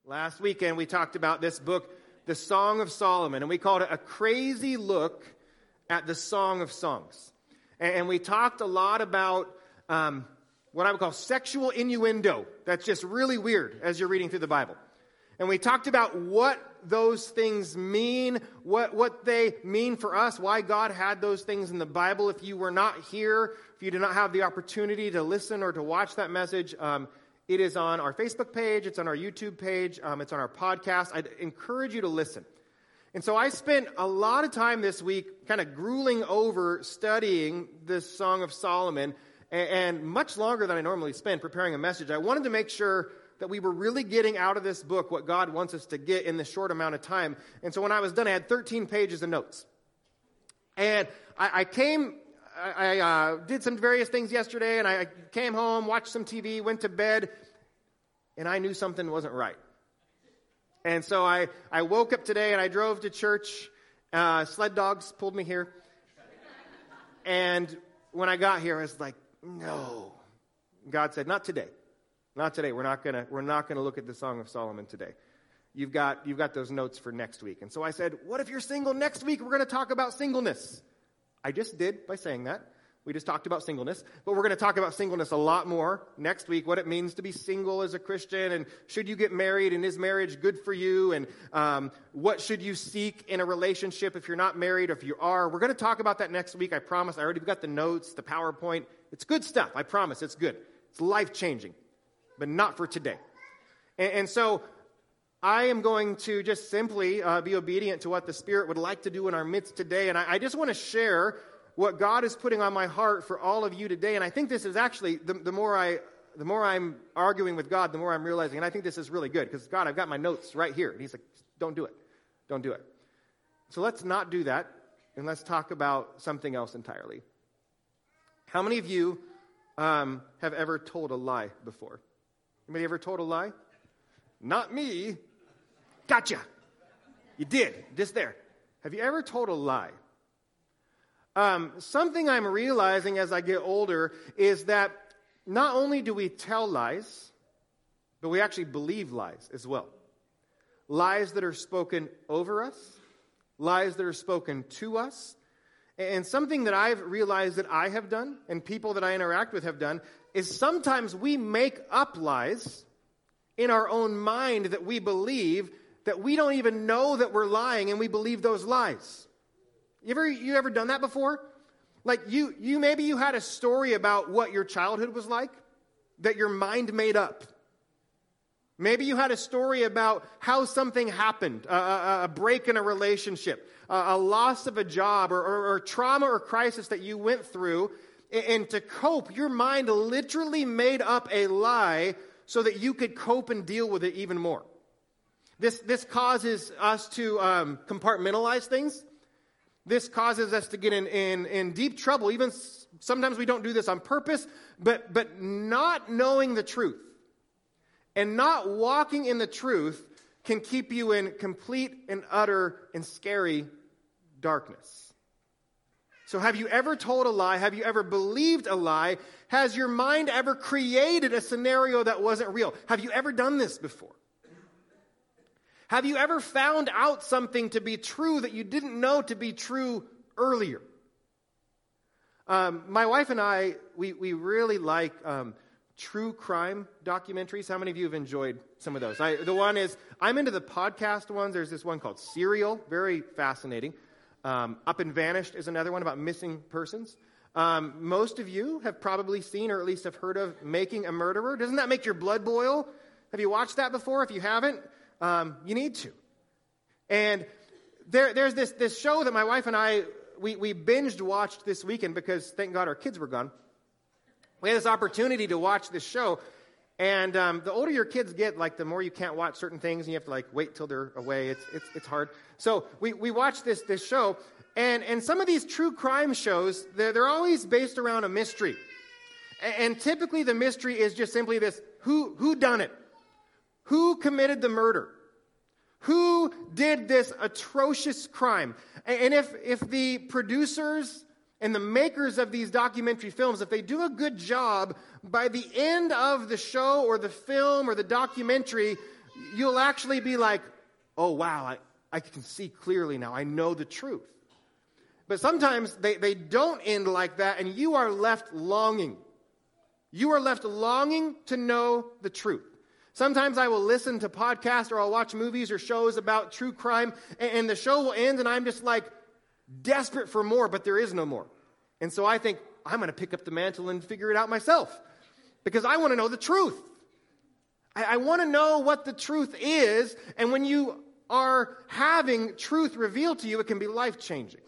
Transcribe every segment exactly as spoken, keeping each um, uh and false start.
Last weekend, we talked about this book, The Song of Solomon, and we called it A Crazy Look at the Song of Songs. And we talked a lot about um, what I would call sexual innuendo. That's just really weird as you're reading through the Bible. And we talked about what those things mean, what, what they mean for us, why God had those things in the Bible. If you were not here, if you did not have the opportunity to listen or to watch that message, um, it is on our Facebook page, it's on our YouTube page, um, it's on our podcast. I'd encourage you to listen. And so I spent a lot of time this week kind of grueling over studying this Song of Solomon, and, and much longer than I normally spend preparing a message. I wanted to make sure that we were really getting out of this book what God wants us to get in this short amount of time. And so when I was done, I had thirteen pages of notes. And I, I came... I uh, did some various things yesterday, and I came home, watched some T V, went to bed, and I knew something wasn't right. And so I, I woke up today, and I drove to church. Uh, sled dogs pulled me here. And when I got here, I was like, no. God said, not today. Not today. We're not gonna we're not gonna look at the Song of Solomon today. You've got you've got those notes for next week. And so I said, what if you're single next week? We're going to talk about singleness. I just did by saying that. We just talked about singleness. But we're going to talk about singleness a lot more next week, what it means to be single as a Christian, and should you get married, and is marriage good for you, and um, what should you seek in a relationship if you're not married, or if you are. We're going to talk about that next week, I promise. I already got the notes, the PowerPoint. It's good stuff, I promise. It's good. It's life-changing, but not for today. And, and so I am going to just simply uh, be obedient to what the Spirit would like to do in our midst today. And I, I just want to share what God is putting on my heart for all of you today. And I think this is actually, the, the more I, the more I'm arguing with God, the more I'm realizing, and I think this is really good, because God, I've got my notes right here. And He's like, don't do it. Don't do it. So let's not do that, and let's talk about something else entirely. How many of you um, have ever told a lie before? Anybody ever told a lie? Not me. Gotcha. You did. Just there. Have you ever told a lie? Um, something I'm realizing as I get older is that not only do we tell lies, but we actually believe lies as well. Lies that are spoken over us, lies that are spoken to us. And something that I've realized that I have done, and people that I interact with have done, is sometimes we make up lies in our own mind that we believe, that we don't even know that we're lying, and we believe those lies. You ever you ever done that before? Like you you maybe you had a story about what your childhood was like that your mind made up. Maybe you had a story about how something happened, a, a, a break in a relationship, a, a loss of a job, or, or, or trauma or crisis that you went through, and, and to cope, your mind literally made up a lie so that you could cope and deal with it even more. This this causes us to um, compartmentalize things. This causes us to get in, in, in deep trouble. Even s- sometimes we don't do this on purpose, but but not knowing the truth and not walking in the truth can keep you in complete and utter and scary darkness. So have you ever told a lie? Have you ever believed a lie? Has your mind ever created a scenario that wasn't real? Have you ever done this before? Have you ever found out something to be true that you didn't know to be true earlier? Um, my wife and I, we, we really like um, true crime documentaries. How many of you have enjoyed some of those? I, the one is, I'm into the podcast ones. There's this one called Serial, very fascinating. Um, Up and Vanished is another one about missing persons. Um, most of you have probably seen, or at least have heard of, Making a Murderer. Doesn't that make your blood boil? Have you watched that before? If you haven't, um, you need to. And there, there's this, this show that my wife and I, we, we binged watched this weekend because, thank God, our kids were gone. We had this opportunity to watch this show. And um, the older your kids get, like the more you can't watch certain things, and you have to like wait till they're away. It's it's it's hard. So we, we watched this this show, and and some of these true crime shows, they're, they're always based around a mystery. And, and typically the mystery is just simply this: who who done it? Who committed the murder? Who did this atrocious crime? And, and if if the producers and the makers of these documentary films, if they do a good job, by the end of the show or the film or the documentary, you'll actually be like, oh, wow, I, I can see clearly now. I know the truth. But sometimes they, they don't end like that, and you are left longing. You are left longing to know the truth. Sometimes I will listen to podcasts or I'll watch movies or shows about true crime, and, and the show will end, and I'm just like desperate for more, but there is no more. And so I think, I'm going to pick up the mantle and figure it out myself because I want to know the truth. I, I want to know what the truth is, and when you are having truth revealed to you, it can be life-changing.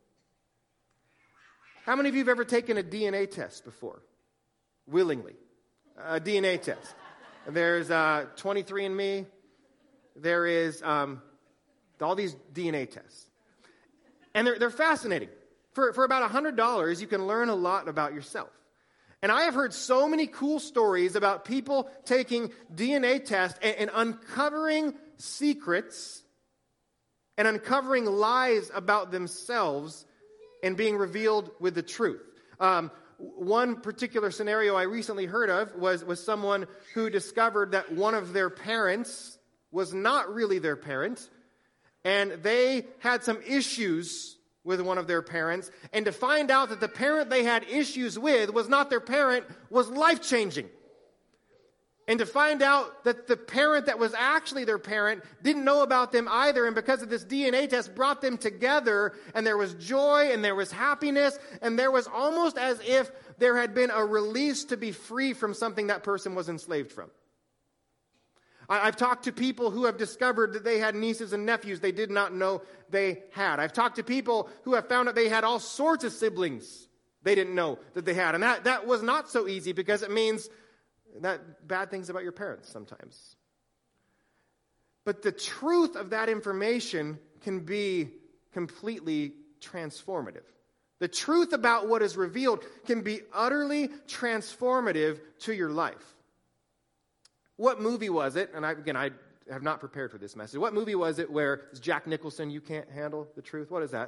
How many of you have ever taken a D N A test before? Willingly. A D N A test. There's uh, twenty-three and me. There is um, all these D N A tests. And they're, they're fascinating. For, for about one hundred dollars, you can learn a lot about yourself. And I have heard so many cool stories about people taking D N A tests and, and uncovering secrets and uncovering lies about themselves and being revealed with the truth. Um, one particular scenario I recently heard of was, was someone who discovered that one of their parents was not really their parent, and they had some issues with one of their parents, and to find out that the parent they had issues with was not their parent was life-changing. And to find out that the parent that was actually their parent didn't know about them either, and because of this D N A test brought them together, and there was joy, and there was happiness, and there was almost as if there had been a release to be free from something that person was enslaved from. I've talked to people who have discovered that they had nieces and nephews they did not know they had. I've talked to people who have found that they had all sorts of siblings they didn't know that they had. And that, that was not so easy because it means that bad things about your parents sometimes. But the truth of that information can be completely transformative. The truth about what is revealed can be utterly transformative to your life. What movie was it? And I, again, I have not prepared for this message. What movie was it where it's Jack Nicholson, You Can't Handle the Truth? What is that?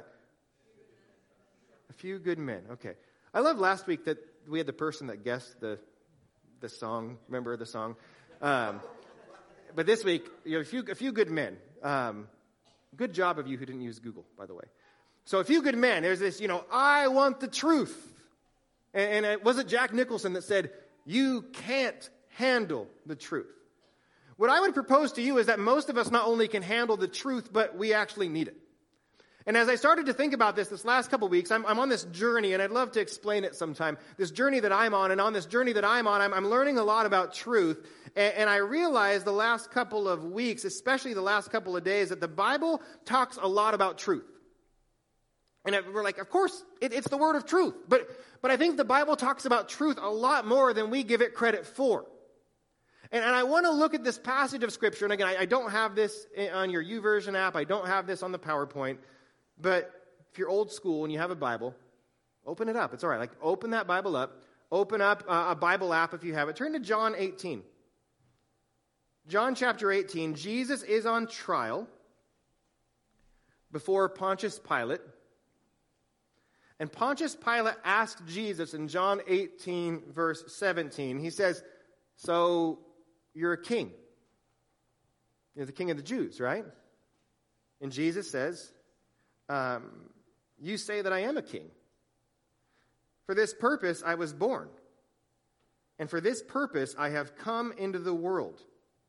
A Few Good Men. Okay. I love last week that we had the person that guessed the the song. Remember the song? Um, but this week, you know, a few, a few Good Men. Um, good job of you who didn't use Google, by the way. So A Few Good Men. There's this, you know, I want the truth. And, and it wasn't Jack Nicholson that said, you can't handle the truth. What I would propose to you is that most of us not only can handle the truth, but we actually need it. And as I started to think about this this last couple weeks, I'm, I'm on this journey, and I'd love to explain it sometime. This journey that I'm on, and on this journey that I'm on, I'm, I'm learning a lot about truth. And, and I realized the last couple of weeks, especially the last couple of days, that the Bible talks a lot about truth. And we're like, of course, it, it's the word of truth. But, but I think the Bible talks about truth a lot more than we give it credit for. And, and I want to look at this passage of Scripture. And again, I, I don't have this on your YouVersion app. I don't have this on the PowerPoint. But if you're old school and you have a Bible, open it up. It's all right. Like, open that Bible up. Open up uh, a Bible app if you have it. Turn to John eighteen. John chapter eighteen. Jesus is on trial before Pontius Pilate. And Pontius Pilate asked Jesus in John eighteen, verse seventeen, he says, so you're a king. You're the king of the Jews, right? And Jesus says, um, you say that I am a king. For this purpose I was born. And for this purpose I have come into the world.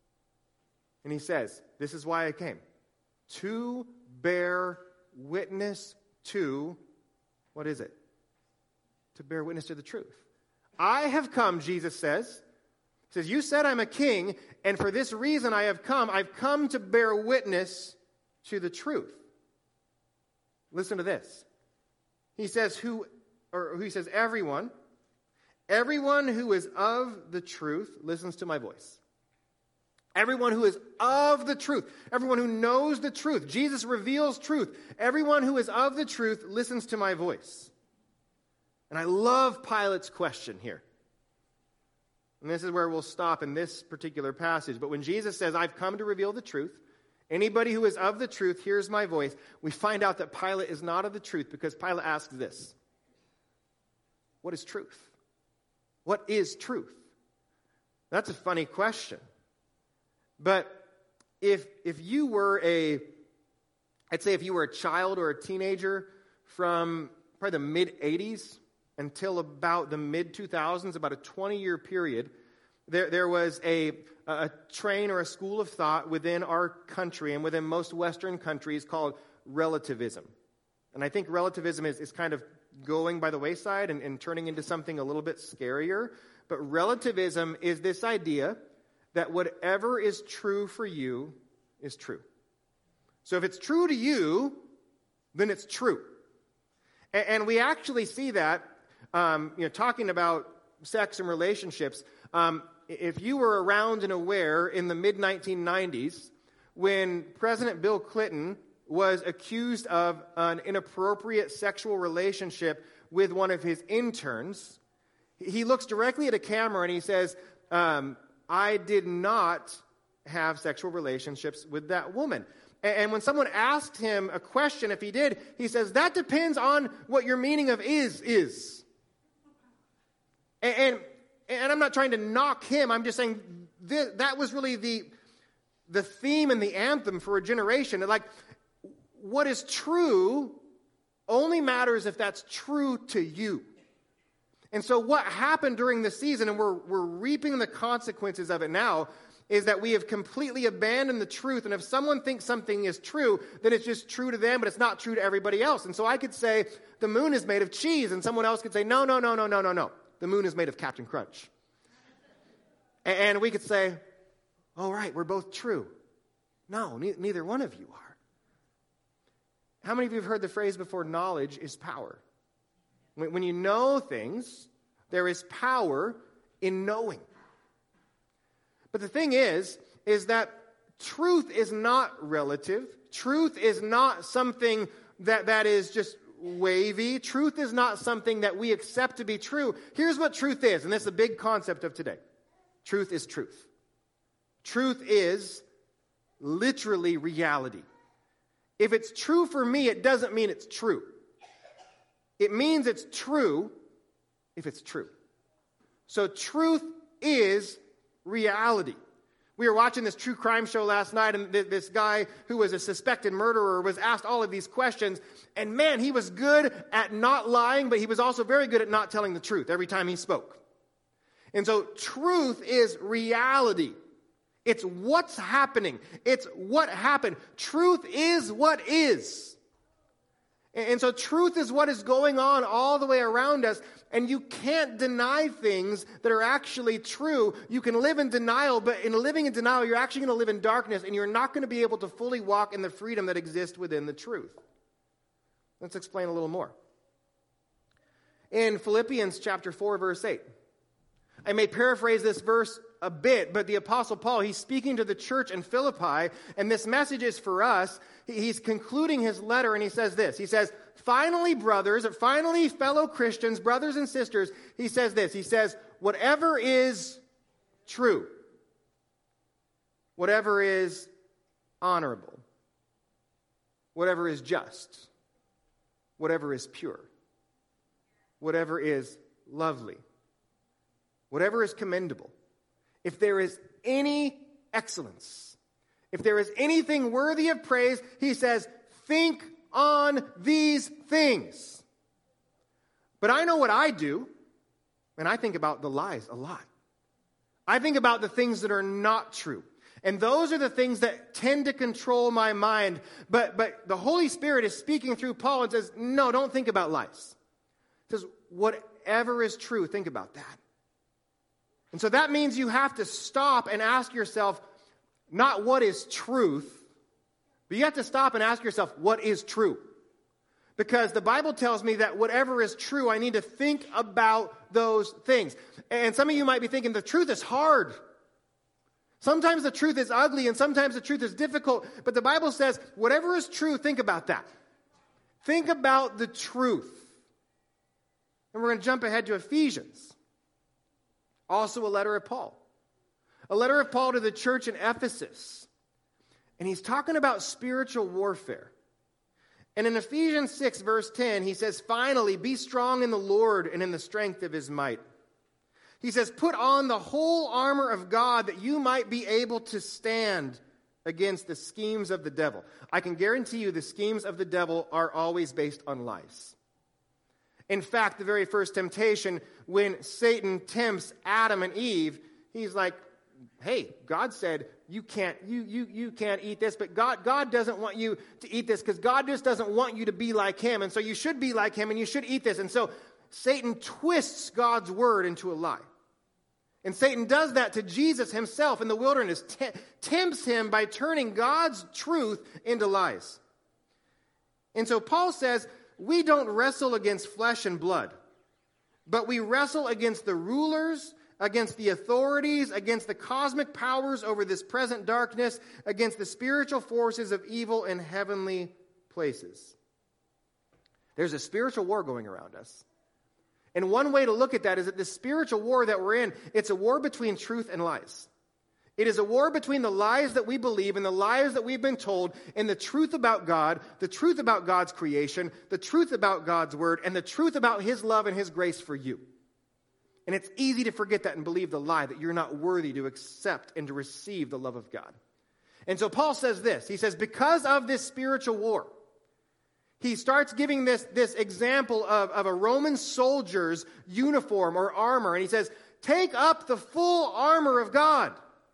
And he says, this is why I came. To bear witness to, what is it? To bear witness to the truth. I have come, Jesus says. He says, you said I'm a king, and for this reason I have come. I've come to bear witness to the truth. Listen to this. He says, who, or he says, everyone, everyone who is of the truth listens to my voice. Everyone who is of the truth, everyone who knows the truth, Jesus reveals truth. Everyone who is of the truth listens to my voice. And I love Pilate's question here. And this is where we'll stop in this particular passage. But when Jesus says, I've come to reveal the truth, anybody who is of the truth hears my voice, we find out that Pilate is not of the truth because Pilate asks this. What is truth? What is truth? That's a funny question. But if if you were a, I'd say if you were a child or a teenager from probably the mid-eighties until about the mid two thousands, about a twenty-year period, there, there was a, a train or a school of thought within our country and within most Western countries called relativism. And I think relativism is, is kind of going by the wayside and, and turning into something a little bit scarier. But relativism is this idea that whatever is true for you is true. So if it's true to you, then it's true. And, and we actually see that, um, you know, talking about sex and relationships. Um, if you were around and aware in the mid nineteen nineties, when President Bill Clinton was accused of an inappropriate sexual relationship with one of his interns, he looks directly at a camera and he says, um, I did not have sexual relationships with that woman. And when someone asked him a question, if he did, he says, that depends on what your meaning of is, is. And, and, and I'm not trying to knock him. I'm just saying th- that was really the, the theme and the anthem for a generation. Like, what is true only matters if that's true to you. And so what happened during the season, and we're, we're reaping the consequences of it now, is that we have completely abandoned the truth. And if someone thinks something is true, then it's just true to them, but it's not true to everybody else. And so I could say, the moon is made of cheese, and someone else could say, no, no, no, no, no, no, no. The moon is made of Captain Crunch. And, and we could say, oh, right, we're both true. No, ne- neither one of you are. How many of you have heard the phrase before, knowledge is power? When, when you know things, there is power in knowing. But the thing is, is that truth is not relative. Truth is not something that, that is just wavy. Truth is not something that we accept to be true. Here's what truth is, and this is a big concept of today. Truth is truth. Truth is literally reality. If it's true for me, it doesn't mean it's true. It means it's true if it's true. So truth is reality. We were watching this true crime show last night, and th- this guy who was a suspected murderer was asked all of these questions. And man, he was good at not lying, but he was also very good at not telling the truth every time he spoke. And so truth is reality. It's what's happening. It's what happened. Truth is what is. And so truth is what is going on all the way around us. And you can't deny things that are actually true. You can live in denial, but in living in denial, you're actually going to live in darkness, and you're not going to be able to fully walk in the freedom that exists within the truth. Let's explain a little more. In Philippians chapter four, verse eight, I may paraphrase this verse a bit, but the Apostle Paul, he's speaking to the church in Philippi, and this message is for us. He's concluding his letter, and he says this. He says, finally, brothers, or finally, fellow Christians, brothers and sisters, he says this. He says, whatever is true, whatever is honorable, whatever is just, whatever is pure, whatever is lovely, whatever is commendable, if there is any excellence, if there is anything worthy of praise, he says, think on these things. But I know what I do, and I think about the lies a lot. I think about the things that are not true. And those are the things that tend to control my mind. But, but the Holy Spirit is speaking through Paul and says, no, don't think about lies. He says, whatever is true, think about that. And so that means you have to stop and ask yourself, not what is truth, but you have to stop and ask yourself, what is true? Because the Bible tells me that whatever is true, I need to think about those things. And some of you might be thinking, the truth is hard. Sometimes the truth is ugly, and sometimes the truth is difficult. But the Bible says, whatever is true, think about that. Think about the truth. And we're going to jump ahead to Ephesians. Also a letter of Paul. A letter of Paul to the church in Ephesus. And he's talking about spiritual warfare. And in Ephesians six, verse ten, he says, finally, be strong in the Lord and in the strength of his might. He says, put on the whole armor of God that you might be able to stand against the schemes of the devil. I can guarantee you the schemes of the devil are always based on lies. In fact, the very first temptation, when Satan tempts Adam and Eve, he's like, hey, God said you can't you you you can't eat this, but God God doesn't want you to eat this because God just doesn't want you to be like him, and so you should be like him and you should eat this. And so Satan twists God's word into a lie. And Satan does that to Jesus himself in the wilderness, t- tempts him by turning God's truth into lies. And so Paul says, we don't wrestle against flesh and blood, but we wrestle against the rulers, against the authorities, against the cosmic powers over this present darkness, against the spiritual forces of evil in heavenly places. There's a spiritual war going around us. And one way to look at that is that the spiritual war that we're in, it's a war between truth and lies. It is a war between the lies that we believe and the lies that we've been told and the truth about God, the truth about God's creation, the truth about God's word, and the truth about his love and his grace for you. And it's easy to forget that and believe the lie that you're not worthy to accept and to receive the love of God. And so Paul says this. He says, because of this spiritual war, he starts giving this, this example of, of a Roman soldier's uniform or armor. And he says, take up the full armor of God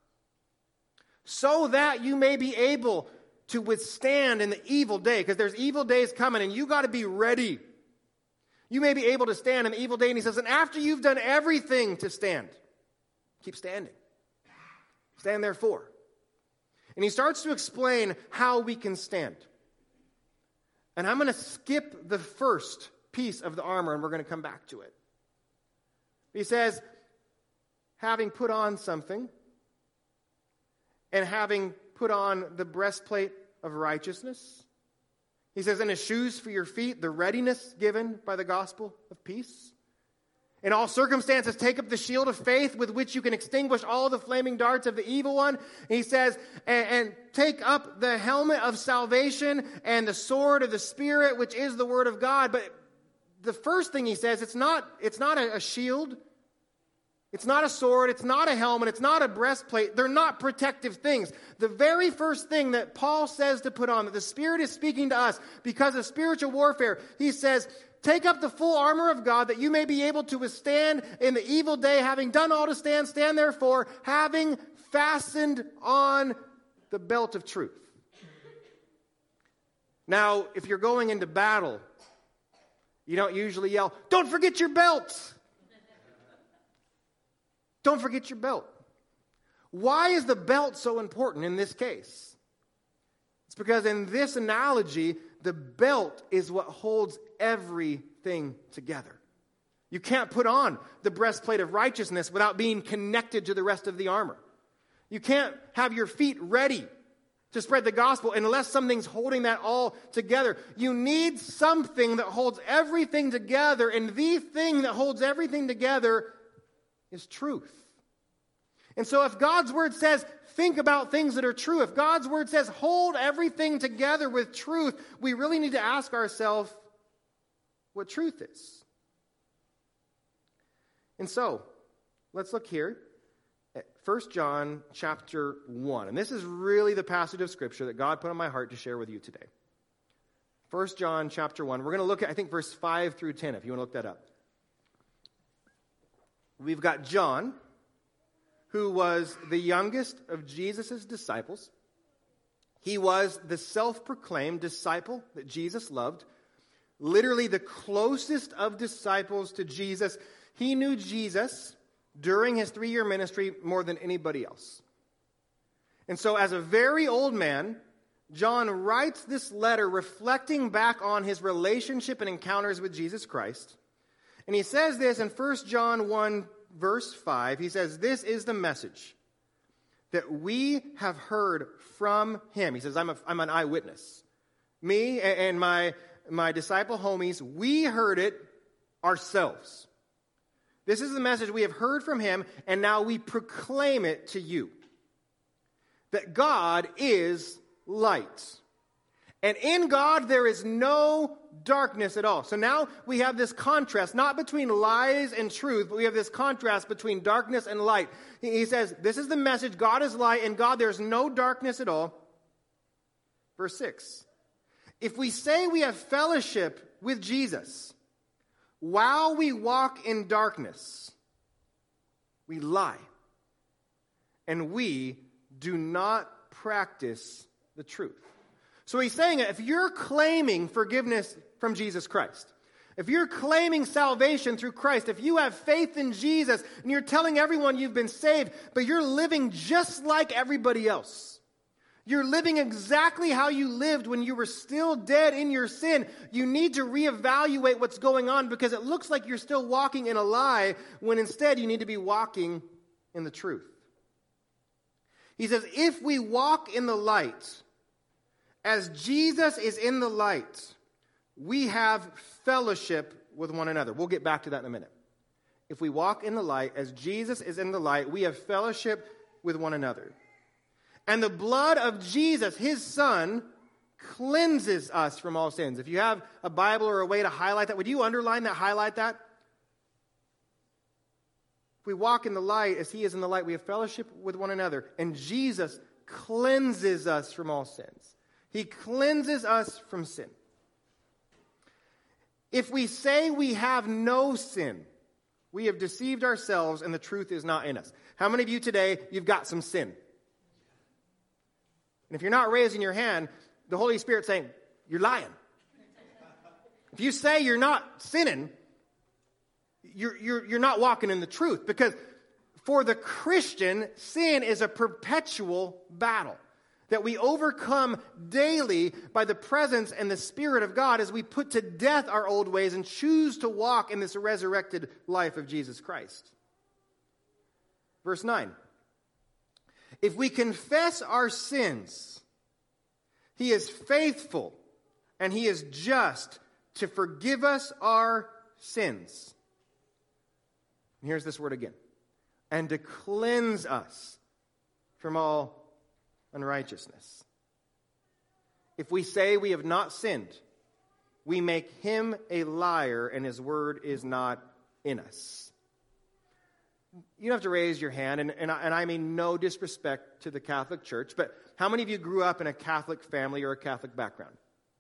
so that you may be able to withstand in the evil day. Because there's evil days coming and you got to be ready. You may be able to stand in the evil day. And he says, and after you've done everything to stand, keep standing. Stand therefore. And he starts to explain how we can stand. And I'm going to skip the first piece of the armor, and we're going to come back to it. He says, having put on something, and having put on the breastplate of righteousness. He says, and the shoes for your feet, the readiness given by the gospel of peace. In all circumstances, take up the shield of faith with which you can extinguish all the flaming darts of the evil one. He says, and, and take up the helmet of salvation and the sword of the Spirit, which is the word of God. But the first thing he says, it's not, it's not a, a shield. It's not a sword. It's not a helmet. It's not a breastplate. They're not protective things. The very first thing that Paul says to put on, that the Spirit is speaking to us because of spiritual warfare, he says, take up the full armor of God that you may be able to withstand in the evil day, having done all to stand, stand therefore, having fastened on the belt of truth. Now, if you're going into battle, you don't usually yell, don't forget your belt. Don't forget your belt. Why is the belt so important in this case? It's because in this analogy, the belt is what holds everything together. You can't put on the breastplate of righteousness without being connected to the rest of the armor. You can't have your feet ready to spread the gospel unless something's holding that all together. You need something that holds everything together, and the thing that holds everything together is truth. And so if God's word says, think about things that are true, if God's word says, hold everything together with truth, we really need to ask ourselves what truth is. And so, let's look here at First John chapter one. And this is really the passage of Scripture that God put on my heart to share with you today. First John chapter one. We're going to look at, I think, verse five through ten, if you want to look that up. We've got John, who was the youngest of Jesus' disciples. He was the self-proclaimed disciple that Jesus loved. Literally the closest of disciples to Jesus. He knew Jesus during his three-year ministry more than anybody else. And so as a very old man, John writes this letter reflecting back on his relationship and encounters with Jesus Christ. And he says this in First John one, verse five. He says, this is the message that we have heard from him. He says, I'm, a, I'm an eyewitness. Me and my, my disciple homies, we heard it ourselves. This is the message we have heard from him, and now we proclaim it to you. That God is light. And in God there is no darkness at all. So now we have this contrast, not between lies and truth, but we have this contrast between darkness and light. He says, this is the message, God is light, and God there's no darkness at all. Verse six. If we say we have fellowship with Jesus while we walk in darkness, we lie, and we do not practice the truth. So he's saying if you're claiming forgiveness from Jesus Christ, if you're claiming salvation through Christ, if you have faith in Jesus and you're telling everyone you've been saved, but you're living just like everybody else, you're living exactly how you lived when you were still dead in your sin, you need to reevaluate what's going on, because it looks like you're still walking in a lie when instead you need to be walking in the truth. He says, if we walk in the light, as Jesus is in the light, we have fellowship with one another. We'll get back to that in a minute. If we walk in the light, as Jesus is in the light, we have fellowship with one another. And the blood of Jesus, his Son, cleanses us from all sins. If you have a Bible or a way to highlight that, would you underline that, highlight that? If we walk in the light as he is in the light, we have fellowship with one another. And Jesus cleanses us from all sins. He cleanses us from sin. If we say we have no sin, we have deceived ourselves and the truth is not in us. How many of you today, you've got some sin? And if you're not raising your hand, the Holy Spirit's saying, you're lying. If you say you're not sinning, you're, you're, you're not walking in the truth. Because for the Christian, sin is a perpetual battle that we overcome daily by the presence and the Spirit of God as we put to death our old ways and choose to walk in this resurrected life of Jesus Christ. Verse nine. If we confess our sins, he is faithful and he is just to forgive us our sins. And here's this word again. And to cleanse us from all unrighteousness. If we say we have not sinned, we make him a liar and his word is not in us. You don't have to raise your hand, and, and, I, and I mean no disrespect to the Catholic Church, but how many of you grew up in a Catholic family or a Catholic background?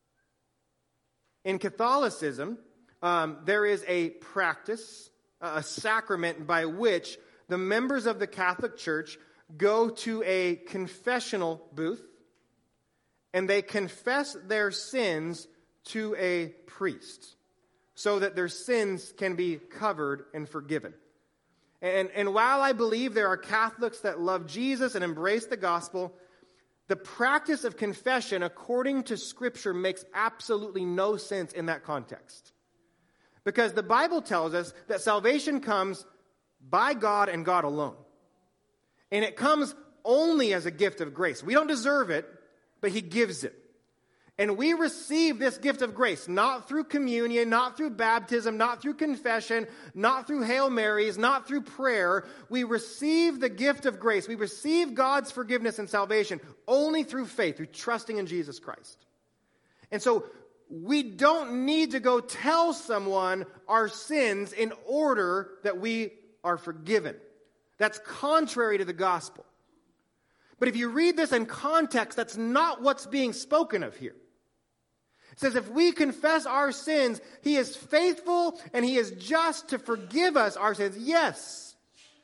In Catholicism, um, there is a practice, a sacrament by which the members of the Catholic Church go to a confessional booth and they confess their sins to a priest so that their sins can be covered and forgiven. And, and while I believe there are Catholics that love Jesus and embrace the gospel, the practice of confession, according to Scripture, makes absolutely no sense in that context. Because the Bible tells us that salvation comes by God and God alone. And it comes only as a gift of grace. We don't deserve it, but he gives it. And we receive this gift of grace, not through communion, not through baptism, not through confession, not through Hail Marys, not through prayer. We receive the gift of grace. We receive God's forgiveness and salvation only through faith, through trusting in Jesus Christ. And so we don't need to go tell someone our sins in order that we are forgiven. That's contrary to the gospel. But if you read this in context, that's not what's being spoken of here. It says, if we confess our sins, he is faithful and he is just to forgive us our sins. Yes.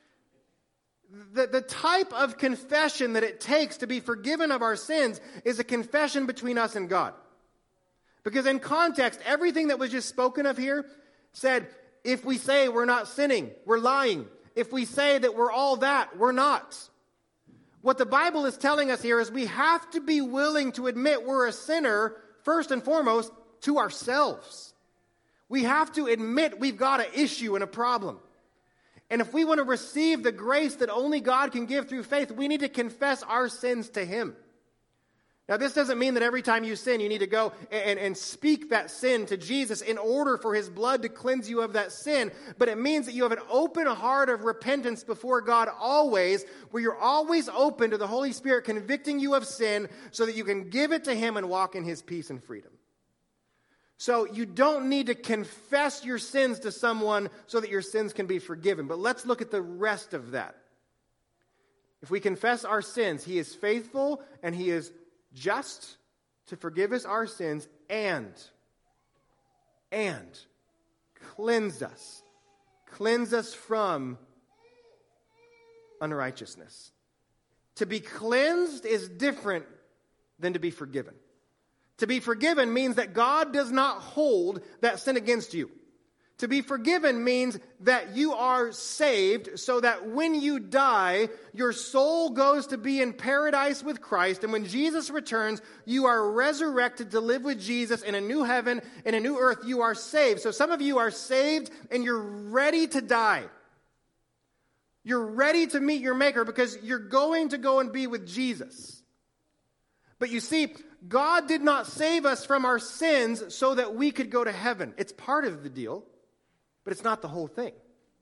The, the type of confession that it takes to be forgiven of our sins is a confession between us and God. Because in context, everything that was just spoken of here said, if we say we're not sinning, we're lying. If we say that we're all that, we're not. What the Bible is telling us here is we have to be willing to admit we're a sinner, first and foremost, to ourselves. We have to admit we've got an issue and a problem. And if we want to receive the grace that only God can give through faith, we need to confess our sins to him. Now, this doesn't mean that every time you sin, you need to go and, and speak that sin to Jesus in order for his blood to cleanse you of that sin. But it means that you have an open heart of repentance before God always, where you're always open to the Holy Spirit convicting you of sin so that you can give it to him and walk in his peace and freedom. So you don't need to confess your sins to someone so that your sins can be forgiven. But let's look at the rest of that. If we confess our sins, he is faithful and he is just to forgive us our sins and, and cleanse us. Cleanse us from unrighteousness. To be cleansed is different than to be forgiven. To be forgiven means that God does not hold that sin against you. To be forgiven means that you are saved so that when you die, your soul goes to be in paradise with Christ. And when Jesus returns, you are resurrected to live with Jesus in a new heaven, in a new earth. You are saved. So some of you are saved and you're ready to die. You're ready to meet your Maker because you're going to go and be with Jesus. But you see, God did not save us from our sins so that we could go to heaven. It's part of the deal, but it's not the whole thing.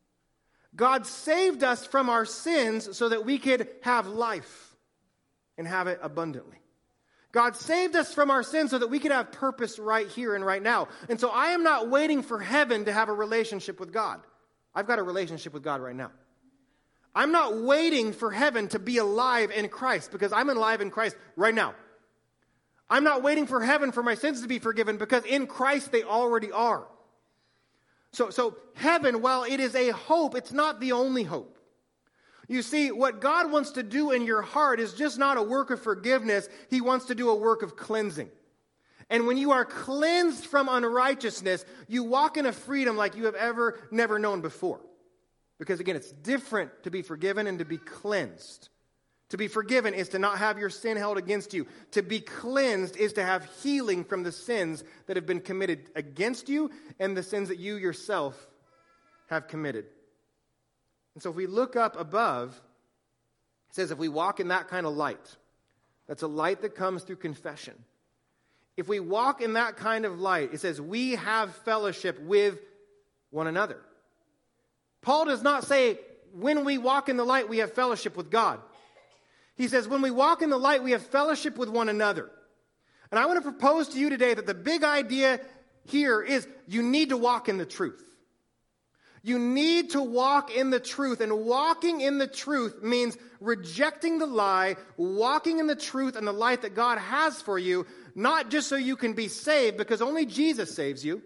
God saved us from our sins so that we could have life and have it abundantly. God saved us from our sins so that we could have purpose right here and right now. And so I am not waiting for heaven to have a relationship with God. I've got a relationship with God right now. I'm not waiting for heaven to be alive in Christ because I'm alive in Christ right now. I'm not waiting for heaven for my sins to be forgiven because in Christ they already are. So, so heaven, while it is a hope, it's not the only hope. You see, what God wants to do in your heart is just not a work of forgiveness. He wants to do a work of cleansing. And when you are cleansed from unrighteousness, you walk in a freedom like you have ever never known before. Because again, it's different to be forgiven and to be cleansed. To be forgiven is to not have your sin held against you. To be cleansed is to have healing from the sins that have been committed against you and the sins that you yourself have committed. And so if we look up above, it says if we walk in that kind of light, that's a light that comes through confession. If we walk in that kind of light, it says we have fellowship with one another. Paul does not say when we walk in the light, we have fellowship with God. He says when we walk in the light, we have fellowship with one another. And I want to propose to you today that the big idea here is you need to walk in the truth. You need to walk in the truth. And walking in the truth means rejecting the lie, walking in the truth and the light that God has for you, not just so you can be saved, because only Jesus saves you,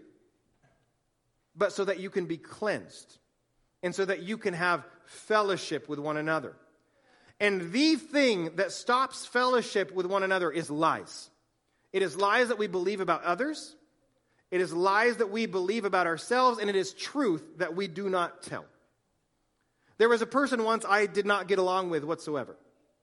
but so that you can be cleansed. And so that you can have fellowship with one another. And the thing that stops fellowship with one another is lies. It is lies that we believe about others. It is lies that we believe about ourselves. And it is truth that we do not tell. There was a person once I did not get along with whatsoever.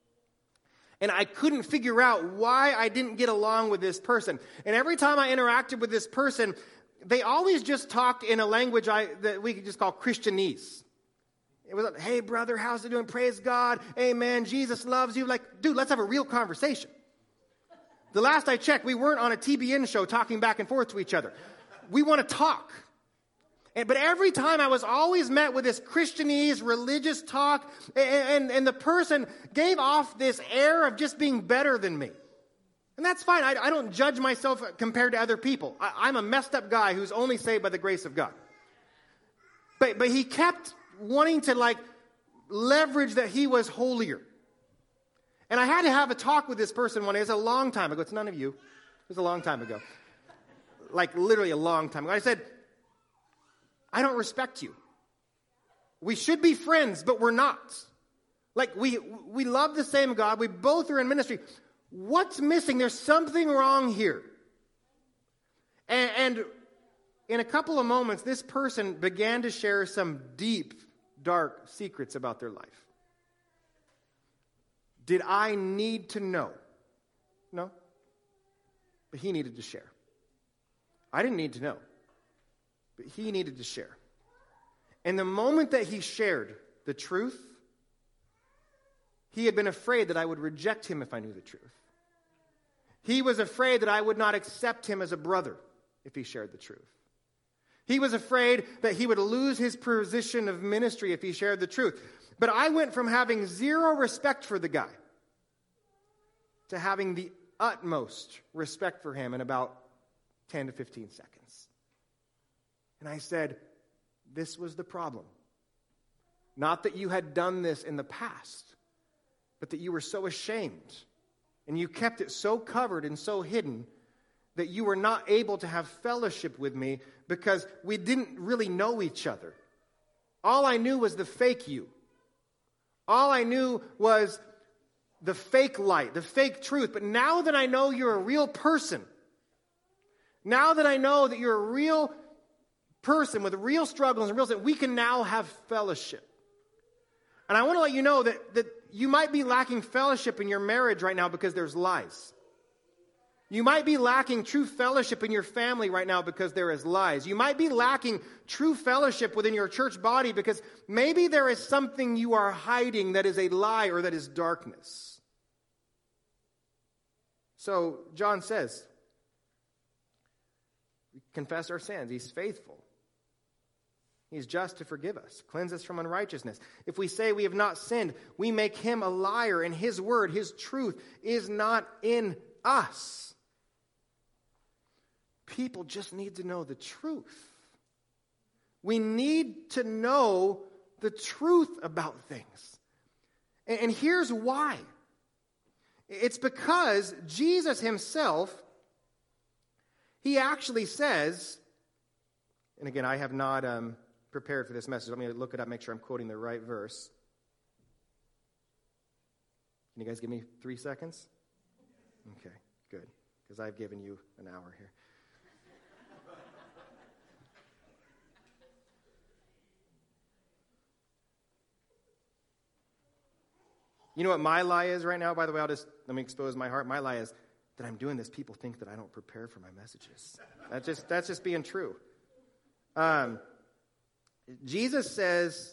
And I couldn't figure out why I didn't get along with this person. And every time I interacted with this person, they always just talked in a language I, that we could just call Christianese. It was like, hey, brother, how's it doing? Praise God. Amen. Jesus loves you. Like, dude, let's have a real conversation. The last I checked, we weren't on a T B N show talking back and forth to each other. We want to talk. And, but every time I was always met with this Christianese, religious talk, and, and, and the person gave off this air of just being better than me. And that's fine. I, I don't judge myself compared to other people. I, I'm a messed up guy who's only saved by the grace of God. But, but he kept wanting to like leverage that he was holier. And I had to have a talk with this person one day. It was a long time ago. It's none of you. It was a long time ago. Like literally a long time ago. I said, I don't respect you. We should be friends, but we're not. Like we we love the same God. We both are in ministry. What's missing? There's something wrong here. And, and in a couple of moments, this person began to share some deep, dark secrets about their life. Did I need to know? No. But he needed to share. I didn't need to know. But he needed to share. And the moment that he shared the truth, he had been afraid that I would reject him if I knew the truth. He was afraid that I would not accept him as a brother if he shared the truth. He was afraid that he would lose his position of ministry if he shared the truth. But I went from having zero respect for the guy to having the utmost respect for him in about ten to fifteen seconds. And I said, this was the problem. Not that you had done this in the past, but that you were so ashamed And you kept it so covered and so hidden that you were not able to have fellowship with me because we didn't really know each other. All I knew was the fake you. All I knew was the fake light, the fake truth. But now that I know you're a real person, now that I know that you're a real person with real struggles and real sin, we can now have fellowship. And I want to let you know that, that you might be lacking fellowship in your marriage right now because there's lies. You might be lacking true fellowship in your family right now because there is lies. You might be lacking true fellowship within your church body because maybe there is something you are hiding that is a lie or that is darkness. So John says, we confess our sins. He's faithful. He's just to forgive us, cleanse us from unrighteousness. If we say we have not sinned, we make him a liar, and his word, his truth, is not in us. People just need to know the truth. We need to know the truth about things. And, and here's why. It's because Jesus himself, he actually says, and again, I have not um, prepared for this message. Let me look it up, make sure I'm quoting the right verse. Can you guys give me three seconds? Okay, good, because I've given you an hour here. You know what my lie is right now? By the way, I'll just, let me expose my heart. My lie is that I'm doing this. People think that I don't prepare for my messages. That's just, that's just being true. Um, Jesus says,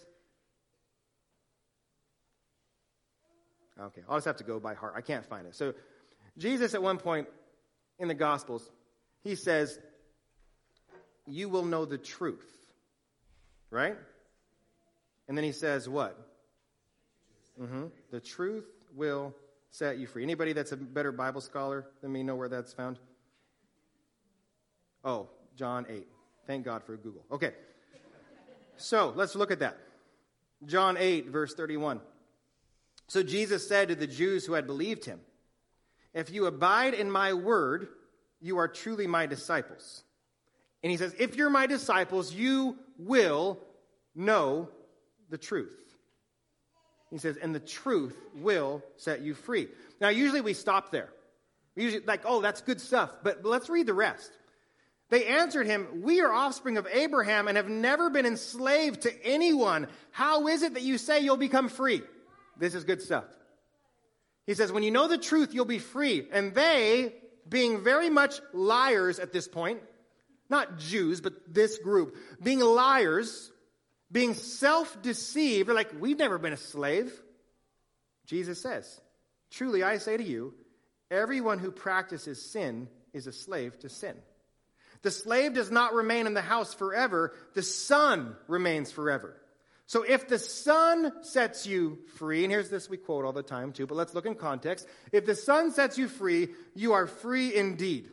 okay, I'll just have to go by heart. I can't find it. So Jesus at one point in the Gospels, he says, you will know the truth, right? And then he says what? Mm-hmm. The truth will set you free. Anybody that's a better Bible scholar than me know where that's found? Oh, John eight. Thank God for Google. Okay. So let's look at that. John eight, verse thirty-one. So Jesus said to the Jews who had believed him, if you abide in my word, you are truly my disciples. And he says, if you're my disciples, you will know the truth. He says, and the truth will set you free. Now, usually we stop there. We usually like, oh, that's good stuff. But let's read the rest. They answered him, we are offspring of Abraham and have never been enslaved to anyone. How is it that you say you'll become free? This is good stuff. He says, when you know the truth, you'll be free. And they, being very much liars at this point, not Jews, but this group, being liars, being self-deceived, they're like, we've never been a slave. Jesus says, truly I say to you, everyone who practices sin is a slave to sin. The slave does not remain in the house forever. The son remains forever. So if the son sets you free, and here's this we quote all the time too, but let's look in context. If the son sets you free, you are free indeed.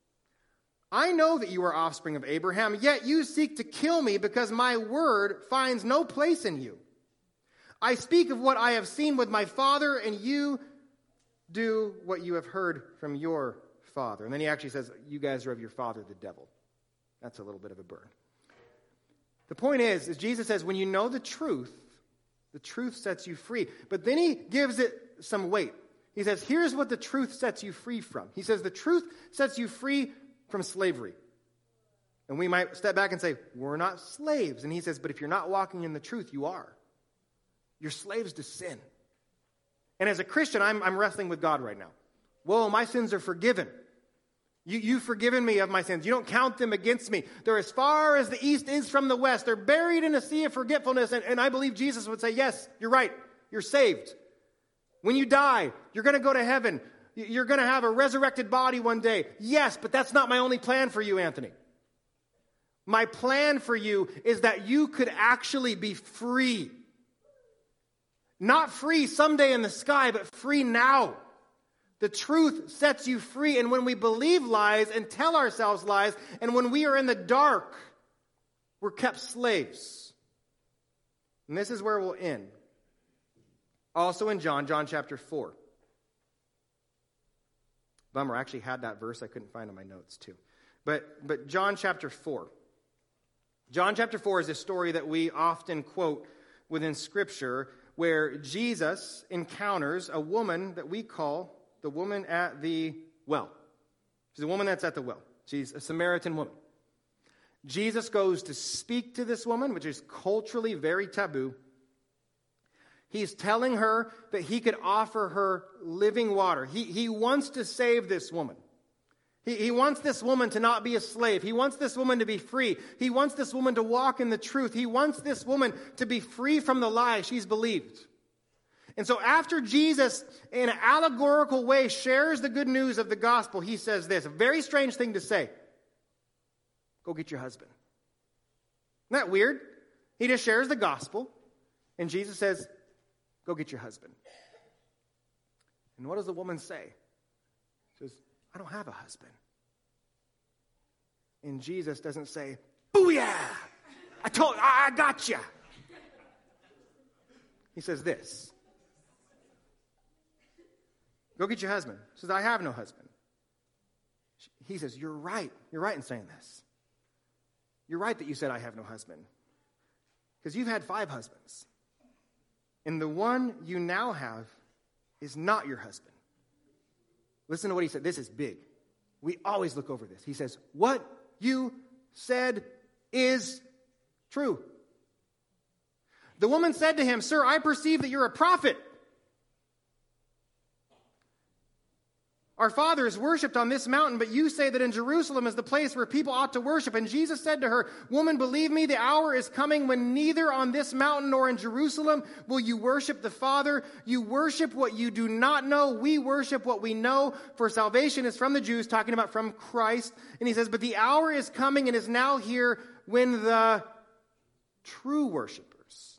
I know that you are offspring of Abraham, yet you seek to kill me because my word finds no place in you. I speak of what I have seen with my father, and you do what you have heard from your father. And then he actually says, you guys are of your father, the devil. That's a little bit of a burn. The point is, is Jesus says, when you know the truth, the truth sets you free. But then he gives it some weight. He says, here's what the truth sets you free from. He says, the truth sets you free from slavery. And we might step back and say, we're not slaves. And he says, but if you're not walking in the truth, you are. You're slaves to sin. And as a Christian, I'm, I'm wrestling with God right now. Whoa, my sins are forgiven. You, you've forgiven me of my sins. You don't count them against me. They're as far as the east is from the west. They're buried in a sea of forgetfulness. And, and I believe Jesus would say, yes, you're right. You're saved. When you die, you're going to go to heaven. You're going to have a resurrected body one day. Yes, but that's not my only plan for you, Anthony. My plan for you is that you could actually be free. Not free someday in the sky, but free now. The truth sets you free. And when we believe lies and tell ourselves lies, and when we are in the dark, we're kept slaves. And this is where we'll end. Also in John, John chapter four. Bummer, I actually had that verse I couldn't find in my notes too. But but John chapter four. John chapter four is a story that we often quote within Scripture where Jesus encounters a woman that we call the woman at the well. She's a woman that's at the well. She's a Samaritan woman. Jesus goes to speak to this woman, which is culturally very taboo. He's telling her that he could offer her living water. He, he wants to save this woman. He, he wants this woman to not be a slave. He wants this woman to be free. He wants this woman to walk in the truth. He wants this woman to be free from the lie she's believed. And so after Jesus, in an allegorical way, shares the good news of the gospel, he says this, a very strange thing to say. Go get your husband. Isn't that weird? He just shares the gospel, and Jesus says, go get your husband. And what does the woman say? She says, I don't have a husband. And Jesus doesn't say, booyah! I told, I, I got you. He says this. Go get your husband. She says, I have no husband. He says, you're right. You're right in saying this. You're right that you said I have no husband. Because you've had five husbands. And the one you now have is not your husband. Listen to what he said. This is big. We always look over this. He says, what you said is true. The woman said to him, Sir, I perceive that you're a prophet. Our fathers worshipped on this mountain, but you say that in Jerusalem is the place where people ought to worship. And Jesus said to her, Woman, believe me, the hour is coming when neither on this mountain nor in Jerusalem will you worship the Father. You worship what you do not know. We worship what we know, for salvation is from the Jews, talking about from Christ. And he says, but the hour is coming and is now here when the true worshipers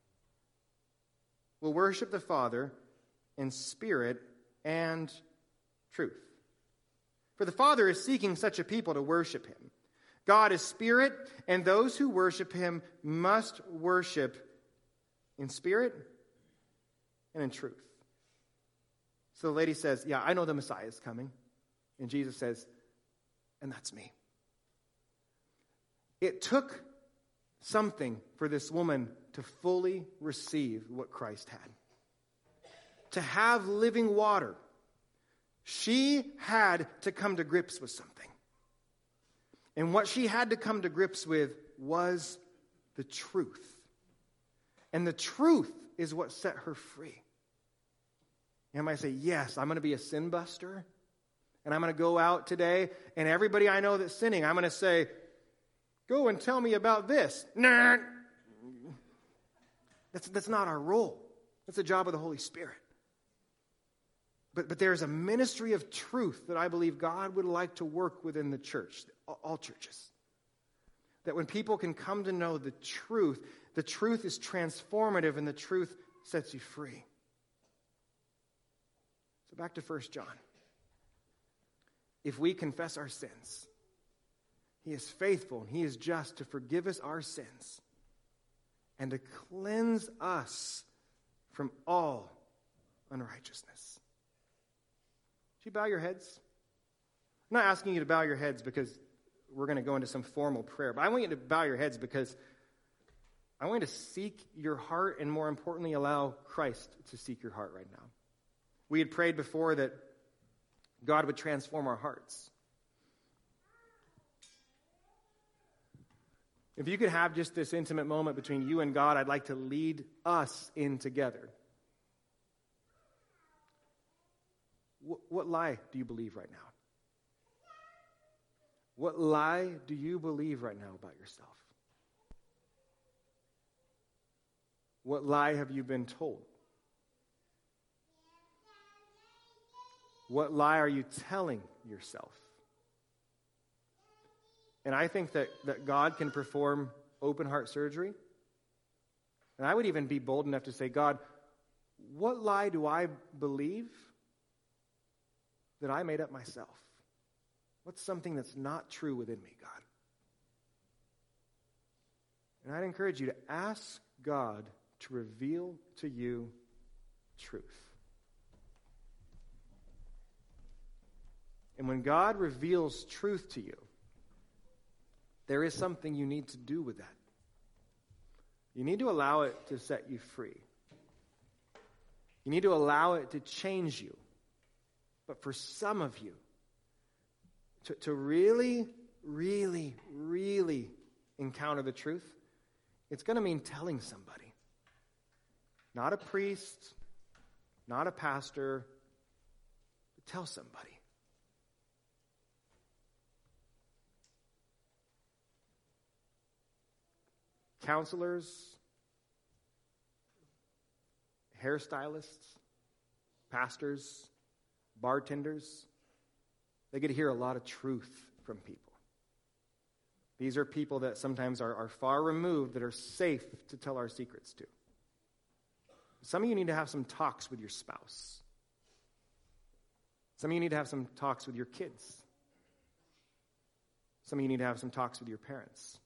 will worship the Father in spirit and truth. For the Father is seeking such a people to worship him. God is spirit, and those who worship him must worship in spirit and in truth. So the lady says, yeah, I know the Messiah is coming. And Jesus says, and that's me. It took something for this woman to fully receive what Christ had. To have living water. She had to come to grips with something. And what she had to come to grips with was the truth. And the truth is what set her free. You might say, yes, I'm going to be a sin buster. And I'm going to go out today, and everybody I know that's sinning, I'm going to say, go and tell me about this. Nah. That's, that's not our role. That's the job of the Holy Spirit. But, but there's a ministry of truth that I believe God would like to work within the church, all churches. That when people can come to know the truth, the truth is transformative and the truth sets you free. So back to First John. If we confess our sins, he is faithful and he is just to forgive us our sins and to cleanse us from all unrighteousness. You bow your heads? I'm not asking you to bow your heads because we're going to go into some formal prayer, but I want you to bow your heads because I want you to seek your heart and, more importantly, allow Christ to seek your heart right now. We had prayed before that God would transform our hearts. If you could have just this intimate moment between you and God, I'd like to lead us in together. What lie do you believe right now? What lie do you believe right now about yourself? What lie have you been told? What lie are you telling yourself? And I think that, that God can perform open heart surgery. And I would even be bold enough to say, God, what lie do I believe that I made up myself? What's something that's not true within me, God? And I'd encourage you to ask God to reveal to you truth. And when God reveals truth to you, there is something you need to do with that. You need to allow it to set you free. You need to allow it to change you. But for some of you, to, to really, really, really encounter the truth, it's going to mean telling somebody. Not a priest, not a pastor, but tell somebody. Counselors, hairstylists, pastors, bartenders, they get to hear a lot of truth from people. These are people that sometimes are, are far removed, that are safe to tell our secrets to. Some of you need to have some talks with your spouse. Some of you need to have some talks with your kids. Some of you need to have some talks with your parents.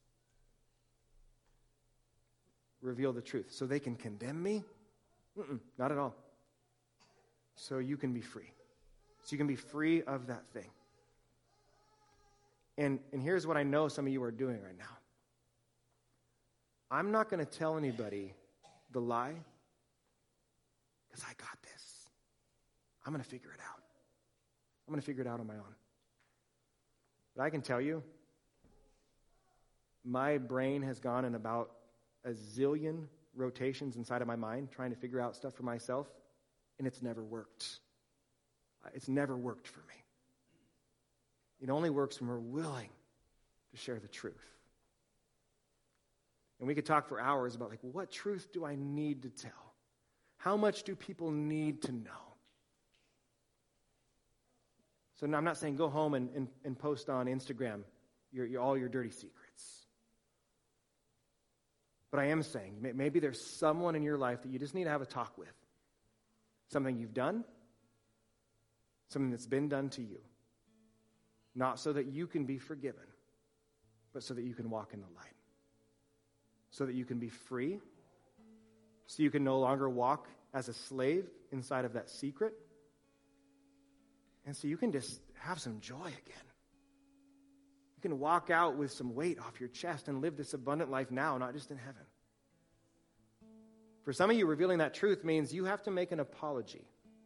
Reveal the truth. So they can condemn me? Mm-mm, not at all. So you can be free. So you can be free of that thing. And, and here's what I know some of you are doing right now. I'm not going to tell anybody the lie because I got this. I'm going to figure it out. I'm going to figure it out on my own. But I can tell you, my brain has gone in about a zillion rotations inside of my mind trying to figure out stuff for myself, and it's never worked. It's never worked for me. It only works when we're willing to share the truth. And we could talk for hours about, like, what truth do I need to tell? How much do people need to know? So now I'm not saying go home and, and, and post on Instagram your, your, all your dirty secrets. But I am saying, maybe there's someone in your life that you just need to have a talk with. Something you've done, something that's been done to you. Not so that you can be forgiven, but so that you can walk in the light. So that you can be free, so you can no longer walk as a slave inside of that secret, and so you can just have some joy again. You can walk out with some weight off your chest and live this abundant life now, not just in heaven. For some of you, revealing that truth means you have to make an apology.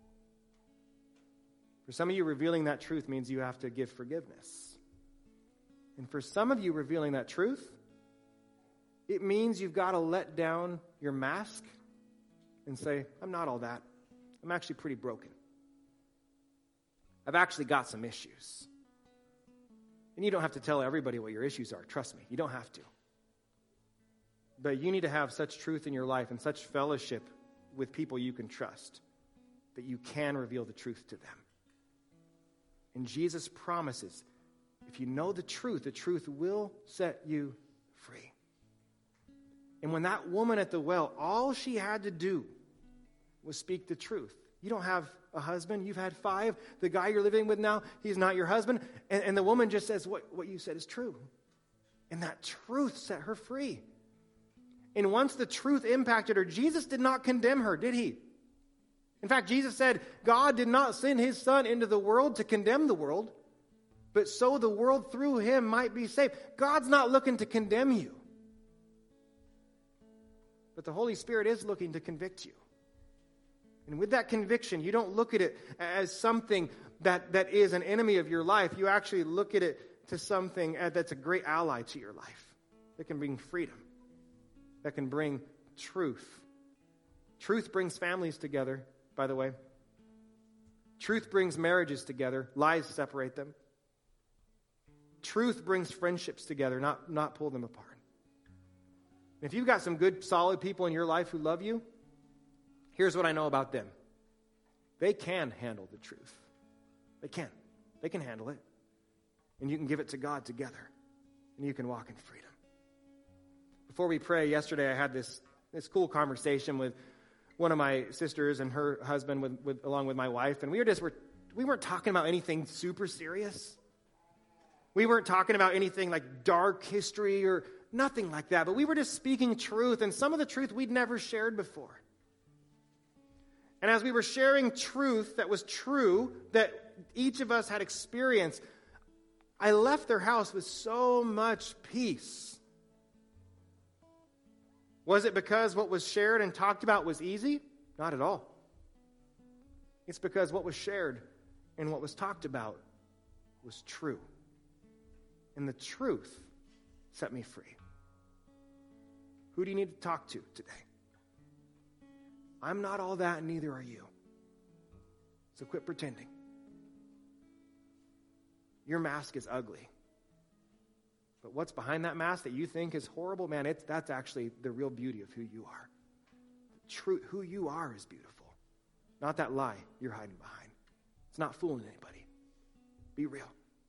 For some of you, revealing that truth means you have to give forgiveness. And for some of you, revealing that truth, it means you've got to let down your mask and say, I'm not all that. I'm actually pretty broken. I've actually got some issues. And you don't have to tell everybody what your issues are. Trust me, you don't have to. But you need to have such truth in your life and such fellowship with people you can trust that you can reveal the truth to them. And Jesus promises, if you know the truth, the truth will set you free. And when that woman at the well, all she had to do was speak the truth. You don't have a husband. You've had five. The guy you're living with now, he's not your husband. And, and the woman just says, what, what you said is true. And that truth set her free. And once the truth impacted her, Jesus did not condemn her, did he? In fact, Jesus said, God did not send his son into the world to condemn the world, but so the world through him might be saved. God's not looking to condemn you. But the Holy Spirit is looking to convict you. And with that conviction, you don't look at it as something that, that is an enemy of your life. You actually look at it to something that's a great ally to your life, that can bring freedom, that can bring truth. Truth brings families together, by the way. Truth brings marriages together. Lies separate them. Truth brings friendships together, not, not pull them apart. If you've got some good, solid people in your life who love you, here's what I know about them. They can handle the truth. They can. They can handle it. And you can give it to God together. And you can walk in freedom. Before we pray, yesterday I had this, this cool conversation with one of my sisters and her husband, with, with, along with my wife. And we were just, we're, we weren't talking about anything super serious. We weren't talking about anything like dark history or nothing like that. But we were just speaking truth, and some of the truth we'd never shared before. And as we were sharing truth that was true, that each of us had experience. I left their house with so much peace. Was it because what was shared and talked about was easy? Not at all. It's because what was shared and what was talked about was true. And the truth set me free. Who do you need to talk to today? I'm not all that, and neither are you. So quit pretending. Your mask is ugly. But what's behind that mask that you think is horrible, man, it's, that's actually the real beauty of who you are. True, who you are is beautiful. Not that lie you're hiding behind. It's not fooling anybody. Be real.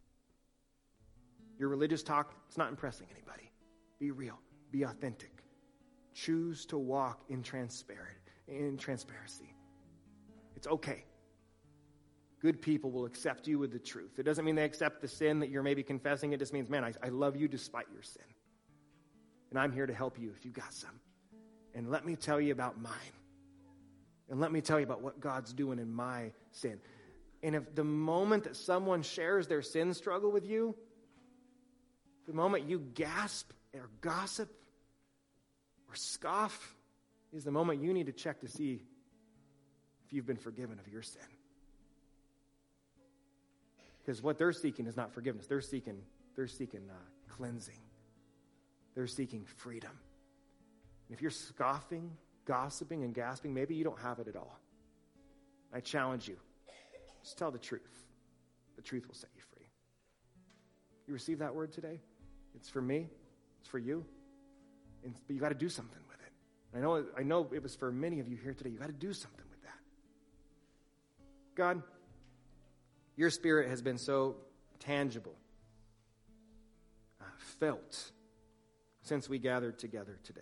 Your religious talk, it's not impressing anybody. Be real. Be authentic. Choose to walk in transparent, in transparency. It's okay. Good people will accept you with the truth. It doesn't mean they accept the sin that you're maybe confessing. It just means, man, I, I love you despite your sin. And I'm here to help you if you've got some. And let me tell you about mine. And let me tell you about what God's doing in my sin. And if the moment that someone shares their sin struggle with you, the moment you gasp or gossip or scoff is the moment you need to check to see if you've been forgiven of your sin. Because what they're seeking is not forgiveness. They're seeking, they're seeking uh, cleansing. They're seeking freedom. And if you're scoffing, gossiping, and gasping, maybe you don't have it at all. I challenge you. Just tell the truth. The truth will set you free. You receive that word today? It's for me. It's for you. And, but you got to do something with it. I know, I know it was for many of you here today. You got to do something with that. God, your Spirit has been so tangible, uh, felt, since we gathered together today.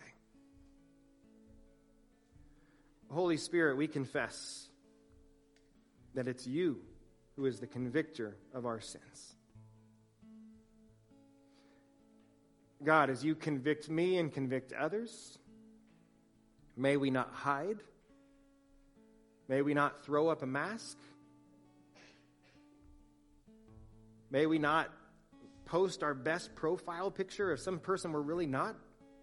Holy Spirit, we confess that it's you who is the convictor of our sins. God, as you convict me and convict others, may we not hide. May we not throw up a mask. May we not post our best profile picture of some person we're really not.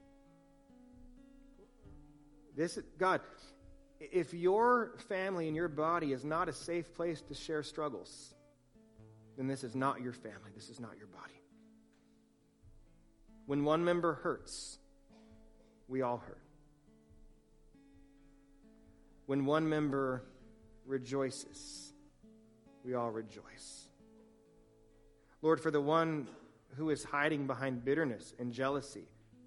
This is, God, if your family and your body is not a safe place to share struggles, then this is not your family. This is not your body. When one member hurts, we all hurt. When one member rejoices, we all rejoice. Lord, for the one who is hiding behind bitterness and jealousy,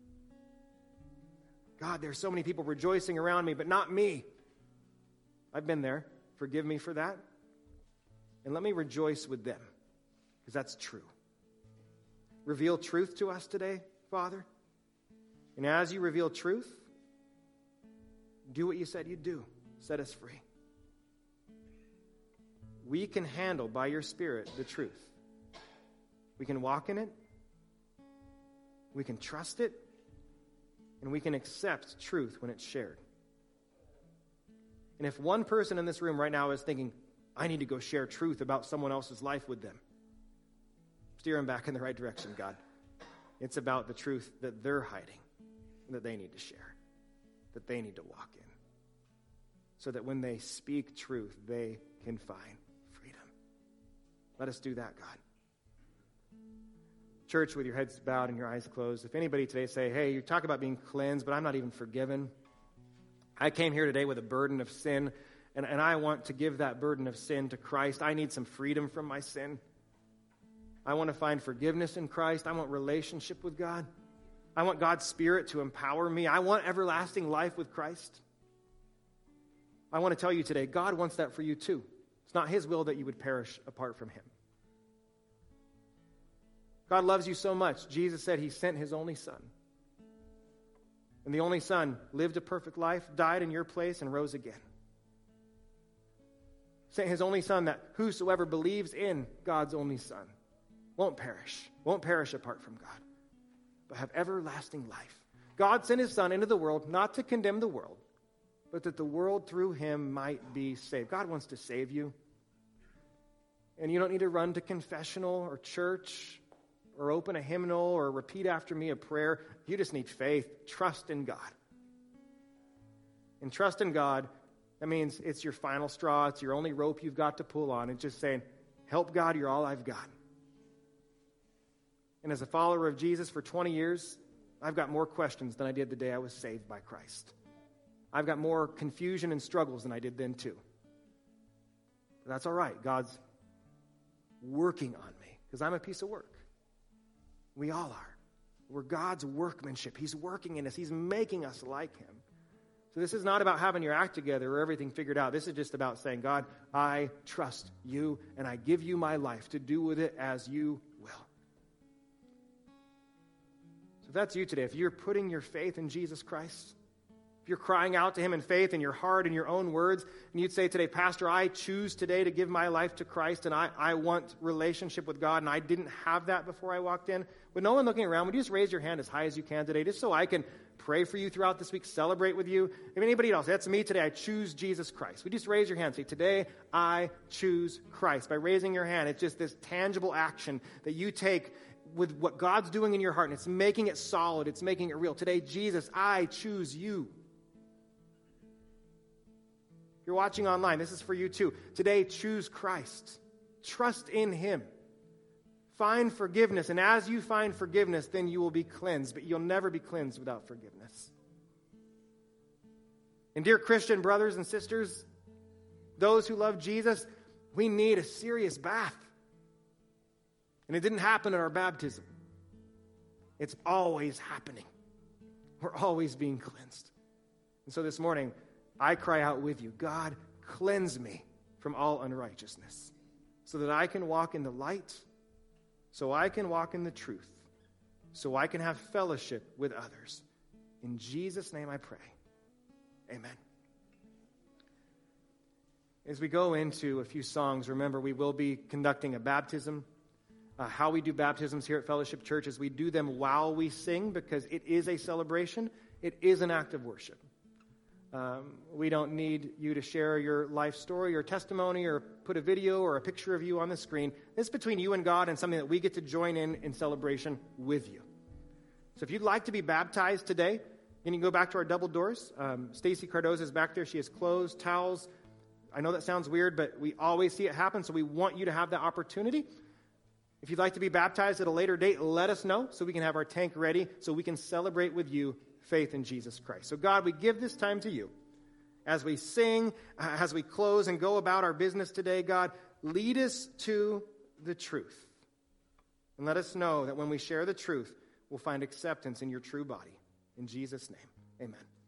God, there's so many people rejoicing around me, but not me. I've been there. Forgive me for that. And let me rejoice with them, because that's true. Reveal truth to us today, Father. And as you reveal truth, do what you said you'd do. Set us free. We can handle, by your Spirit, the truth. We can walk in it. We can trust it. And we can accept truth when it's shared. And if one person in this room right now is thinking, I need to go share truth about someone else's life with them, steer them back in the right direction, God. It's about the truth that they're hiding, that they need to share, that they need to walk in, so that when they speak truth, they can find freedom. Let us do that, God. Church, with your heads bowed and your eyes closed, if anybody today say, hey, you talk about being cleansed, but I'm not even forgiven. I came here today with a burden of sin, and, and I want to give that burden of sin to Christ. I need some freedom from my sin. I want to find forgiveness in Christ. I want relationship with God. I want God's Spirit to empower me. I want everlasting life with Christ. I want to tell you today, God wants that for you too. It's not His will that you would perish apart from Him. God loves you so much. Jesus said He sent His only Son. And the only Son lived a perfect life, died in your place, and rose again. Sent His only Son that whosoever believes in God's only Son won't perish, won't perish apart from God, but have everlasting life. God sent His Son into the world not to condemn the world, but that the world through Him might be saved. God wants to save you. And you don't need to run to confessional or church or open a hymnal or repeat after me a prayer. You just need faith. Trust in God. And trust in God, that means it's your final straw. It's your only rope you've got to pull on. It's just saying, help God, you're all I've got. And as a follower of Jesus for twenty years, I've got more questions than I did the day I was saved by Christ. I've got more confusion and struggles than I did then too. But that's all right. God's working on me because I'm a piece of work. We all are. We're God's workmanship. He's working in us. He's making us like him. So this is not about having your act together or everything figured out. This is just about saying, God, I trust you and I give you my life to do with it as you will. So if that's you today, if you're putting your faith in Jesus Christ, if you're crying out to him in faith in your heart and your own words, and you'd say today, Pastor, I choose today to give my life to Christ, and I, I want relationship with God, and I didn't have that before I walked in. With no one looking around, would you just raise your hand as high as you can today, just so I can pray for you throughout this week, celebrate with you? If anybody else, that's me today, I choose Jesus Christ. Would you just raise your hand and say, today I choose Christ? By raising your hand, it's just this tangible action that you take with what God's doing in your heart, and it's making it solid, it's making it real. Today, Jesus, I choose you. If you're watching online, this is for you too. Today, choose Christ. Trust in him. Find forgiveness, and as you find forgiveness, then you will be cleansed, but you'll never be cleansed without forgiveness. And dear Christian brothers and sisters, those who love Jesus, we need a serious bath. And it didn't happen at our baptism. It's always happening. We're always being cleansed. And so this morning, I cry out with you, God, cleanse me from all unrighteousness so that I can walk in the light, so I can walk in the truth, so I can have fellowship with others. In Jesus' name I pray. Amen. As we go into a few songs, remember we will be conducting a baptism. Uh, how we do baptisms here at Fellowship Church is we do them while we sing because it is a celebration. It is an act of worship. Um, we don't need you to share your life story or testimony or put a video or a picture of you on the screen. It's between you and God and something that we get to join in in celebration with you. So if you'd like to be baptized today, you can go back to our double doors. Um, Stacy Cardoza is back there. She has clothes, towels. I know that sounds weird, but we always see it happen, so we want you to have that opportunity. If you'd like to be baptized at a later date, let us know so we can have our tank ready so we can celebrate with you faith in Jesus Christ. So God, we give this time to you. As we sing, uh, as we close and go about our business today, God, lead us to the truth. And let us know that when we share the truth, we'll find acceptance in your true body. In Jesus' name, amen.